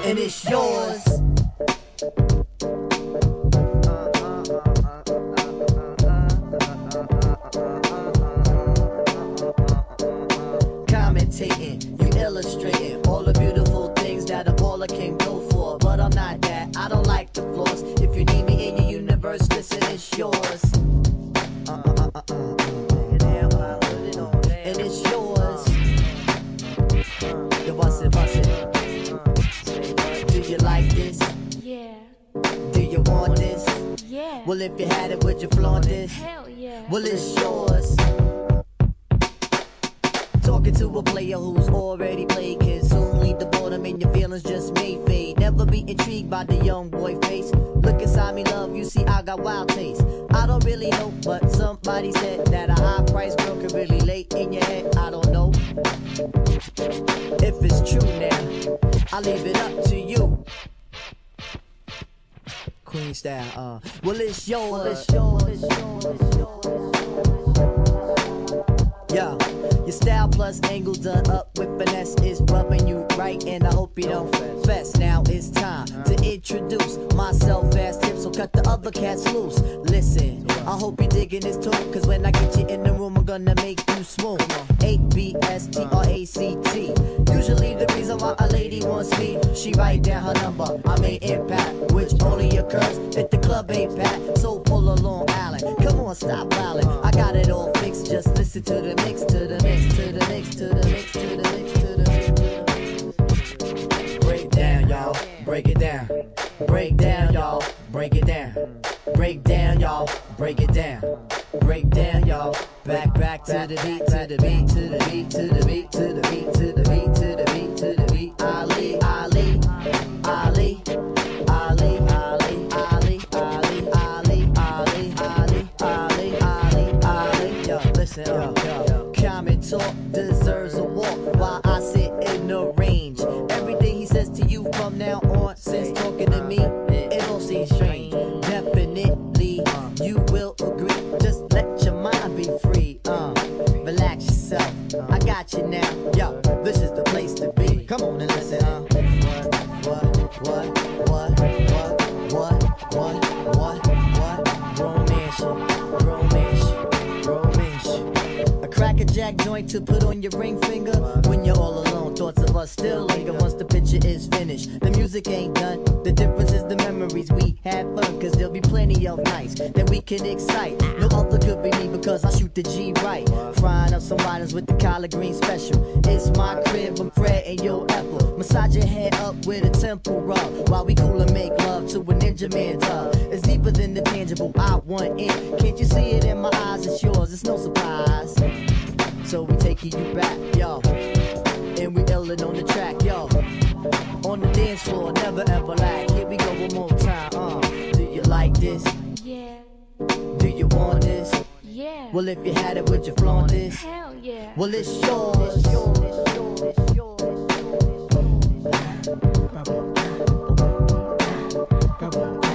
and it's yours. Commentating, you illustrating all the beautiful things that a baller can go for. But I'm not that, I don't like the flaws. If you need me in your universe, listen, it's yours. And it's yours. You bust it. Do you like this? Yeah. Do you want this? Yeah. Well, if you had it, would you flaunt this? Hell yeah. Well, it's yours. Talking to a player who's already played, can soon lead the boredom and your feelings just may fade. Never be intrigued by the young boy face. Look inside me, love, you see I got wild taste. I don't really know, but somebody said that a high price girl could really lay in your head. I don't know if it's true now. I leave it up to you. Queen style, well it's yours. Yeah, your style plus angle done up with finesse is rubbing you right, and I hope you don't fess. Now it's time to introduce myself as Tip, so cut the other cats loose. Listen, I hope you're digging this too, cause when I get you in the room, I'm gonna make you smooth. ABSTRACT. Usually the reason why a lady wants me, she write down her number. I mean impact, which only occurs if the club ain't packed. So pull along, Allen. Come on, stop bowling. I got it all fixed. Just listen to the mix, to the mix, to the mix, to the mix, to the mix, to the mix. Break it down, y'all. Break it down. Break down, y'all. Break it down. Break down, y'all. Break it down. Break down, y'all. Back to the beat, to the beat, to the beat, to the beat, to the beat, to the beat, to the beat, to the beat. Ali, Ali, Ali, Ali, Ali, Ali, Ali, Ali, Ali, Ali, Ali, Ali, Ali. Yo, listen, yo. Common talk deserves a walk while I sit in the range. Everything he says to you from now on, since talking to me, it all seems strange. Definitely, you will agree. Just let your mind be free. Relax yourself. I got you now. Yo, this is the place to be. Come on and listen. What? Romance. A crackerjack joint to put on your ring finger when you're all alone. Thoughts of us still linger once the picture is finished. The music ain't done. The difference is the memories we had fun, cause there'll be plenty of nights that we can excite. No other could be me because I shoot the G right. Frying up some riders with the collard green special. It's my crib, I'm Fred and your Apple. Massage your head up with a temple rub while we cool and make love to a ninja man dub. It's deeper than the tangible I want in. Can't you see it in my eyes? It's yours, it's no surprise. So we taking you back, yo. And we illin' on the track, yo. On the dance floor, never ever lag. Here we go one more time, Do you like this? Yeah. Do you want this? Yeah. Well, if you had it, would you flaunt this? Hell yeah. Well, it's yours. Bubble.